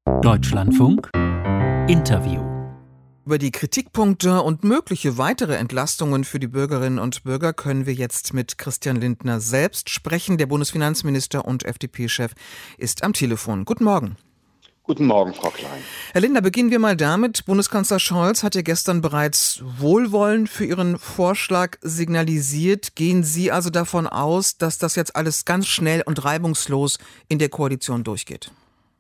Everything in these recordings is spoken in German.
Deutschlandfunk Interview. Über die Kritikpunkte und mögliche weitere Entlastungen für die Bürgerinnen und Bürger können wir jetzt mit Christian Lindner selbst sprechen. Der Bundesfinanzminister und FDP-Chef ist am Telefon. Guten Morgen. Guten Morgen, Frau Klein. Herr Lindner, beginnen wir mal damit. Bundeskanzler Scholz hat ja gestern bereits Wohlwollen für Ihren Vorschlag signalisiert. Gehen Sie also davon aus, dass das jetzt alles ganz schnell und reibungslos in der Koalition durchgeht?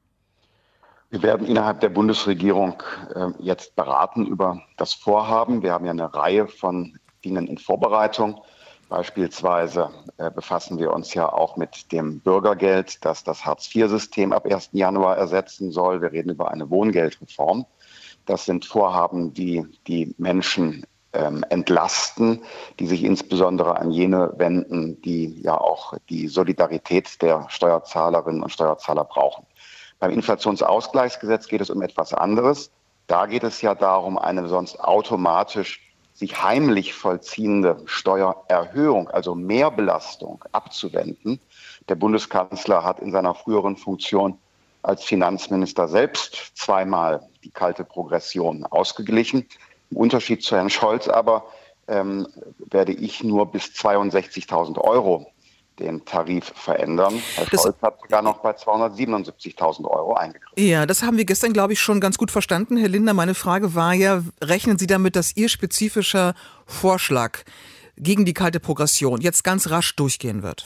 Wir werden innerhalb der Bundesregierung jetzt beraten über das Vorhaben. Wir haben ja eine Reihe von Dingen in Vorbereitung. Beispielsweise befassen wir uns ja auch mit dem Bürgergeld, das das Hartz-IV-System ab 1. Januar ersetzen soll. Wir reden über eine Wohngeldreform. Das sind Vorhaben, die die Menschen entlasten, die sich insbesondere an jene wenden, die ja auch die Solidarität der Steuerzahlerinnen und Steuerzahler brauchen. Beim Inflationsausgleichsgesetz geht es um etwas anderes. Da geht es ja darum, eine sonst automatisch sich heimlich vollziehende Steuererhöhung, also Mehrbelastung, abzuwenden. Der Bundeskanzler hat in seiner früheren Funktion als Finanzminister selbst zweimal die kalte Progression ausgeglichen. Im Unterschied zu Herrn Scholz aber werde ich nur bis 62.000 Euro den Tarif verändern. Herr Scholz hat sogar noch bei 277.000 Euro eingegriffen. Ja, das haben wir gestern, glaube ich, schon ganz gut verstanden. Herr Lindner, meine Frage war ja, rechnen Sie damit, dass Ihr spezifischer Vorschlag gegen die kalte Progression jetzt ganz rasch durchgehen wird?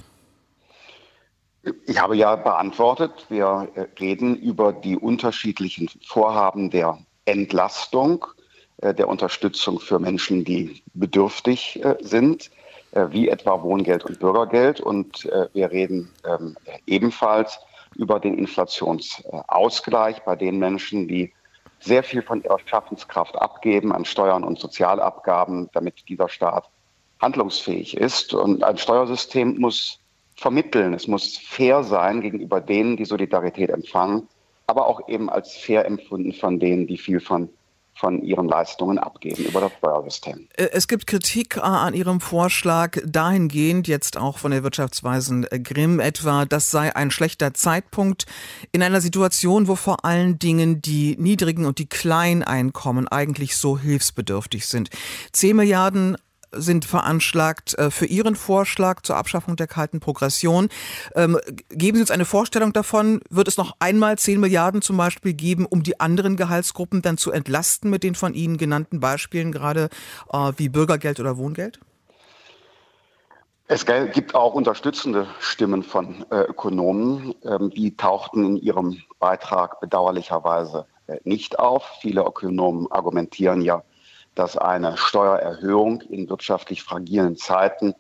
Ich habe ja beantwortet, wir reden über die unterschiedlichen Vorhaben der Entlastung, der Unterstützung für Menschen, die bedürftig sind, wie etwa Wohngeld und Bürgergeld. Und wir reden ebenfalls über den Inflationsausgleich bei den Menschen, die sehr viel von ihrer Schaffenskraft abgeben an Steuern und Sozialabgaben, damit dieser Staat handlungsfähig ist. Und ein Steuersystem muss vermitteln, es muss fair sein gegenüber denen, die Solidarität empfangen, aber auch eben als fair empfunden von denen, die viel von ihren Leistungen abgeben über das Steuersystem. Es gibt Kritik an Ihrem Vorschlag dahingehend, jetzt auch von der Wirtschaftsweisen Grimm etwa, das sei ein schlechter Zeitpunkt in einer Situation, wo vor allen Dingen die niedrigen und die kleinen Einkommen eigentlich so hilfsbedürftig sind. 10 Milliarden sind veranschlagt für Ihren Vorschlag zur Abschaffung der kalten Progression. Geben Sie uns eine Vorstellung davon, wird es noch einmal 10 Milliarden zum Beispiel geben, um die anderen Gehaltsgruppen dann zu entlasten mit den von Ihnen genannten Beispielen, gerade wie Bürgergeld oder Wohngeld? Es gibt auch unterstützende Stimmen von Ökonomen. Die tauchten in ihrem Beitrag bedauerlicherweise nicht auf. Viele Ökonomen argumentieren ja, dass eine Steuererhöhung in wirtschaftlich fragilen Zeiten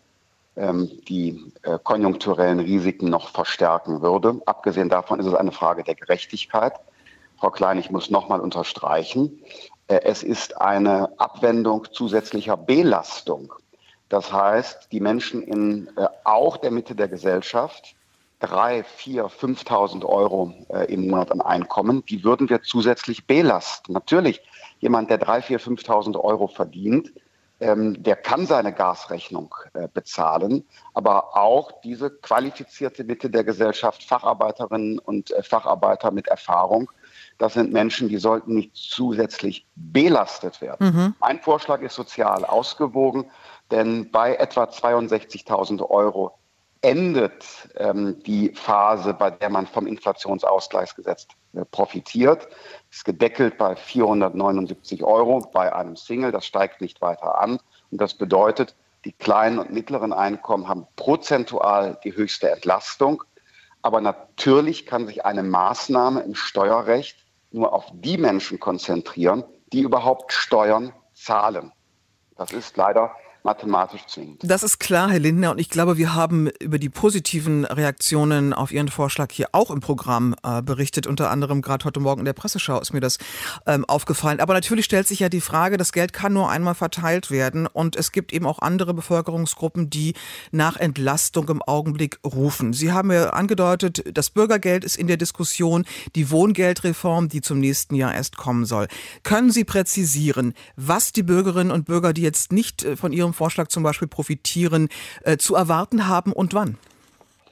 die konjunkturellen Risiken noch verstärken würde. Abgesehen davon ist es eine Frage der Gerechtigkeit. Frau Klein, ich muss noch mal unterstreichen, es ist eine Abwendung zusätzlicher Belastung. Das heißt, die Menschen in auch der Mitte der Gesellschaft, 3.000, 4.000, 5.000 Euro im Monat an Einkommen, die würden wir zusätzlich belasten. Natürlich, jemand, der 3.000, 4.000, 5.000 Euro verdient, der kann seine Gasrechnung bezahlen, aber auch diese qualifizierte Mitte der Gesellschaft, Facharbeiterinnen und Facharbeiter mit Erfahrung, das sind Menschen, die sollten nicht zusätzlich belastet werden. Mhm. Mein Vorschlag ist sozial ausgewogen, denn bei etwa 62.000 Euro endet die Phase, bei der man vom Inflationsausgleichsgesetz profitiert. Ist gedeckelt bei 479 Euro bei einem Single. Das steigt nicht weiter an. Und das bedeutet, die kleinen und mittleren Einkommen haben prozentual die höchste Entlastung. Aber natürlich kann sich eine Maßnahme im Steuerrecht nur auf die Menschen konzentrieren, die überhaupt Steuern zahlen. Das ist leider mathematisch zwingend. Das ist klar, Herr Lindner, und ich glaube, wir haben über die positiven Reaktionen auf Ihren Vorschlag hier auch im Programm berichtet, unter anderem gerade heute Morgen in der Presseschau ist mir das aufgefallen. Aber natürlich stellt sich ja die Frage, das Geld kann nur einmal verteilt werden und es gibt eben auch andere Bevölkerungsgruppen, die nach Entlastung im Augenblick rufen. Sie haben ja angedeutet, das Bürgergeld ist in der Diskussion, die Wohngeldreform, die zum nächsten Jahr erst kommen soll. Können Sie präzisieren, was die Bürgerinnen und Bürger, die jetzt nicht von Ihrem Vorschlag zum Beispiel profitieren, zu erwarten haben und wann?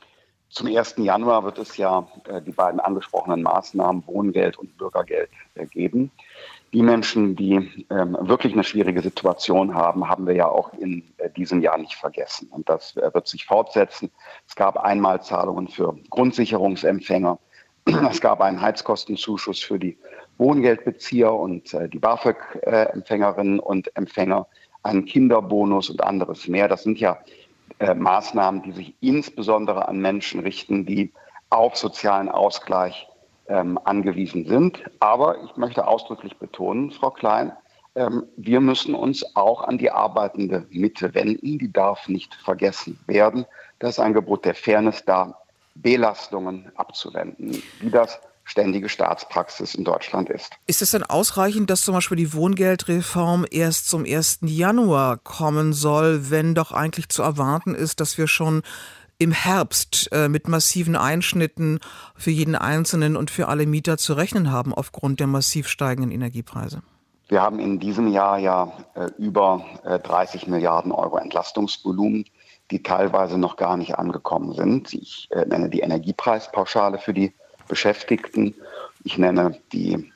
Zum 1. Januar wird es ja die beiden angesprochenen Maßnahmen Wohngeld und Bürgergeld geben. Die Menschen, die wirklich eine schwierige Situation haben, haben wir ja auch in diesem Jahr nicht vergessen. Und das wird sich fortsetzen. Es gab Einmalzahlungen für Grundsicherungsempfänger. Es gab einen Heizkostenzuschuss für die Wohngeldbezieher und die BAföG-Empfängerinnen und Empfänger, einen Kinderbonus und anderes mehr. Das sind ja Maßnahmen, die sich insbesondere an Menschen richten, die auf sozialen Ausgleich angewiesen sind. Aber ich möchte ausdrücklich betonen, Frau Klein, wir müssen uns auch an die arbeitende Mitte wenden. Die darf nicht vergessen werden. Das ist ein Gebot der Fairness da, Belastungen abzuwenden, wie das ständige Staatspraxis in Deutschland ist. Ist es denn ausreichend, dass zum Beispiel die Wohngeldreform erst zum 1. Januar kommen soll, wenn doch eigentlich zu erwarten ist, dass wir schon im Herbst mit massiven Einschnitten für jeden Einzelnen und für alle Mieter zu rechnen haben aufgrund der massiv steigenden Energiepreise? Wir haben in diesem Jahr ja über 30 Milliarden Euro Entlastungsvolumen, die teilweise noch gar nicht angekommen sind. Ich nenne die Energiepreispauschale für die Beschäftigten. Ich nenne die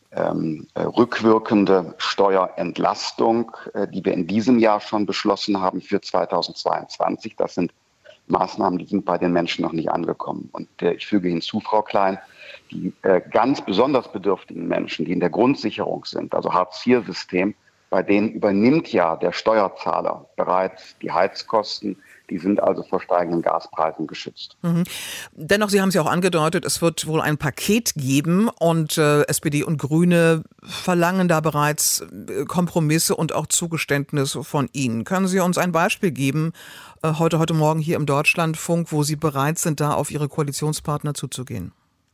rückwirkende Steuerentlastung, die wir in diesem Jahr schon beschlossen haben für 2022. Das sind Maßnahmen, die sind bei den Menschen noch nicht angekommen. Und ich füge hinzu, Frau Klein, die ganz besonders bedürftigen Menschen, die in der Grundsicherung sind, also Hartz-IV-System, bei denen übernimmt ja der Steuerzahler bereits die Heizkosten. Die sind also vor steigenden Gaspreisen geschützt. Mhm. Dennoch, Sie haben es ja auch angedeutet, es wird wohl ein Paket geben und SPD und Grüne verlangen da bereits Kompromisse und auch Zugeständnisse von Ihnen. Können Sie uns ein Beispiel geben, heute Morgen hier im Deutschlandfunk, wo Sie bereit sind, da auf Ihre Koalitionspartner zuzugehen?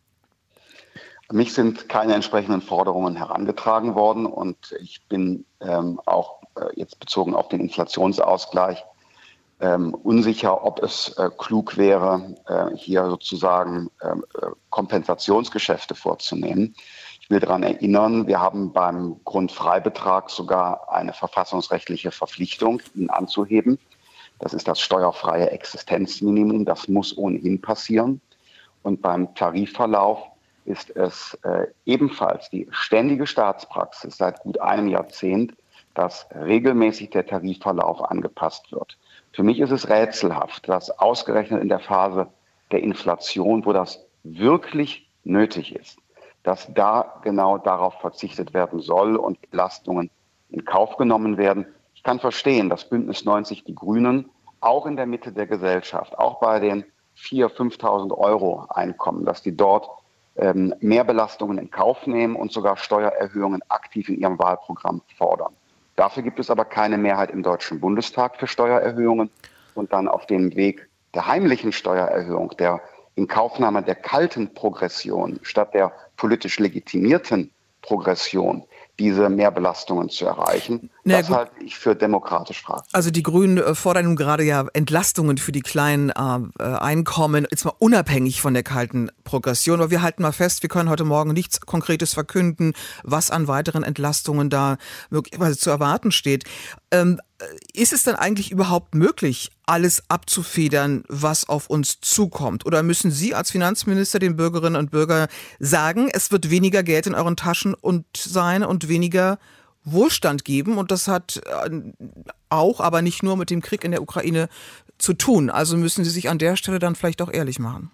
An mich sind keine entsprechenden Forderungen herangetragen worden und ich bin auch jetzt bezogen auf den Inflationsausgleich unsicher, ob es klug wäre, hier sozusagen Kompensationsgeschäfte vorzunehmen. Ich will daran erinnern, wir haben beim Grundfreibetrag sogar eine verfassungsrechtliche Verpflichtung, ihn anzuheben. Das ist das steuerfreie Existenzminimum. Das muss ohnehin passieren. Und beim Tarifverlauf ist es ebenfalls die ständige Staatspraxis seit gut einem Jahrzehnt, dass regelmäßig der Tarifverlauf angepasst wird. Für mich ist es rätselhaft, dass ausgerechnet in der Phase der Inflation, wo das wirklich nötig ist, dass da genau darauf verzichtet werden soll und Belastungen in Kauf genommen werden. Ich kann verstehen, dass Bündnis 90 Die Grünen auch in der Mitte der Gesellschaft, auch bei den 4.000, 5.000 Euro Einkommen, dass die dort mehr Belastungen in Kauf nehmen und sogar Steuererhöhungen aktiv in ihrem Wahlprogramm fordern. Dafür gibt es aber keine Mehrheit im Deutschen Bundestag für Steuererhöhungen. Und dann auf dem Weg der heimlichen Steuererhöhung, der Inkaufnahme der kalten Progression statt der politisch legitimierten Progression, diese Mehrbelastungen zu erreichen. Das halte ich für demokratisch fragwürdig. Also die Grünen fordern nun gerade ja Entlastungen für die kleinen Einkommen, jetzt mal unabhängig von der kalten Progression. Aber wir halten mal fest, wir können heute Morgen nichts Konkretes verkünden, was an weiteren Entlastungen da möglicherweise zu erwarten steht. Ist es denn eigentlich überhaupt möglich, alles abzufedern, was auf uns zukommt? Oder müssen Sie als Finanzminister den Bürgerinnen und Bürgern sagen, es wird weniger Geld in euren Taschen sein und weniger Wohlstand geben? Und das hat auch, aber nicht nur mit dem Krieg in der Ukraine zu tun. Also müssen Sie sich an der Stelle dann vielleicht auch ehrlich machen.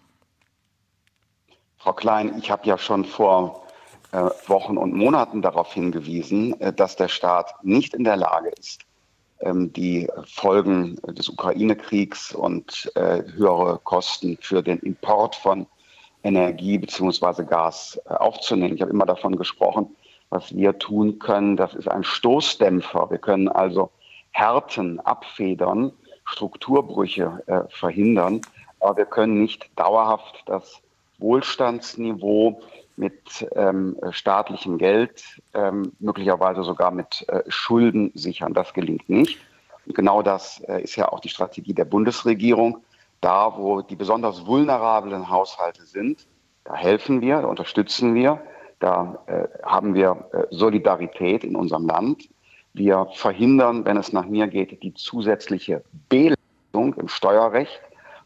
Frau Klein, ich habe ja schon vor Wochen und Monaten darauf hingewiesen, dass der Staat nicht in der Lage ist, die Folgen des Ukraine-Kriegs und höhere Kosten für den Import von Energie bzw. Gas aufzunehmen. Ich habe immer davon gesprochen, was wir tun können, das ist ein Stoßdämpfer. Wir können also Härten abfedern, Strukturbrüche verhindern, aber wir können nicht dauerhaft das Wohlstandsniveau mit staatlichem Geld, möglicherweise sogar mit Schulden sichern. Das gelingt nicht. Und genau das ist ja auch die Strategie der Bundesregierung. Da, wo die besonders vulnerablen Haushalte sind, da helfen wir, da unterstützen wir, da haben wir Solidarität in unserem Land. Wir verhindern, wenn es nach mir geht, die zusätzliche Belastung im Steuerrecht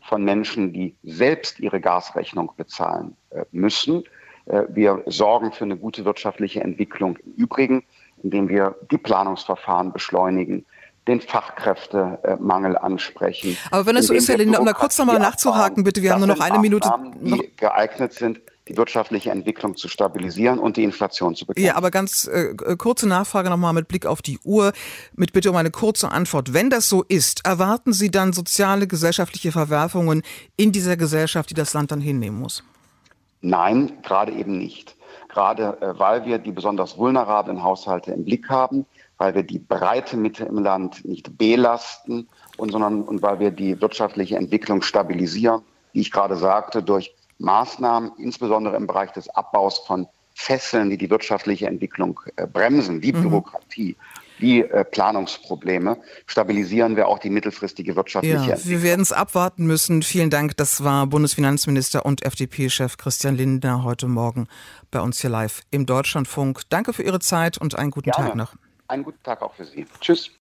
von Menschen, die selbst ihre Gasrechnung bezahlen müssen. Wir sorgen für eine gute wirtschaftliche Entwicklung im Übrigen, indem wir die Planungsverfahren beschleunigen, den Fachkräftemangel ansprechen. Aber wenn es so ist, Herr Lindner, um da kurz nochmal nachzuhaken, bitte, wir haben nur noch eine Minute. Die geeignet sind, die wirtschaftliche Entwicklung zu stabilisieren und die Inflation zu bekämpfen. Ja, aber ganz kurze Nachfrage nochmal mit Blick auf die Uhr, mit Bitte um eine kurze Antwort. Wenn das so ist, erwarten Sie dann soziale, gesellschaftliche Verwerfungen in dieser Gesellschaft, die das Land dann hinnehmen muss? Nein, gerade eben nicht. Gerade weil wir die besonders vulnerablen Haushalte im Blick haben, weil wir die breite Mitte im Land nicht belasten und weil wir die wirtschaftliche Entwicklung stabilisieren, wie ich gerade sagte, durch Maßnahmen, insbesondere im Bereich des Abbaus von Fesseln, die die wirtschaftliche Entwicklung bremsen, wie Bürokratie, wie Planungsprobleme, stabilisieren wir auch die mittelfristige wirtschaftliche Entwicklung. Wir werden es abwarten müssen. Vielen Dank. Das war Bundesfinanzminister und FDP-Chef Christian Lindner heute Morgen bei uns hier live im Deutschlandfunk. Danke für Ihre Zeit und einen guten Tag noch. Einen guten Tag auch für Sie. Tschüss.